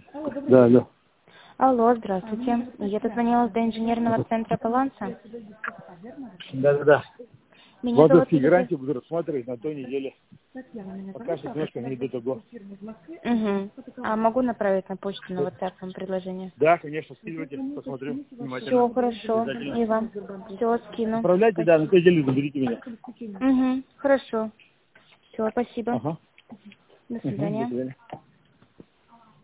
Да, алло. Алло, здравствуйте. Я дозвонилась до инженерного центра «Баланса». Да. Меня зовут Банковские Елизавета. гарантии буду рассматривать на той неделе. Пока что немножко не до того. Угу. А могу направить на почту на WhatsApp вам предложение? Да, конечно, скидывайте, посмотрю внимательно. Все хорошо. Обязательно. И вам. Все, скину. Отправляйте, да, на той неделе заберите меня. Угу. Хорошо. Все, спасибо. Ага. До До свидания. свидания.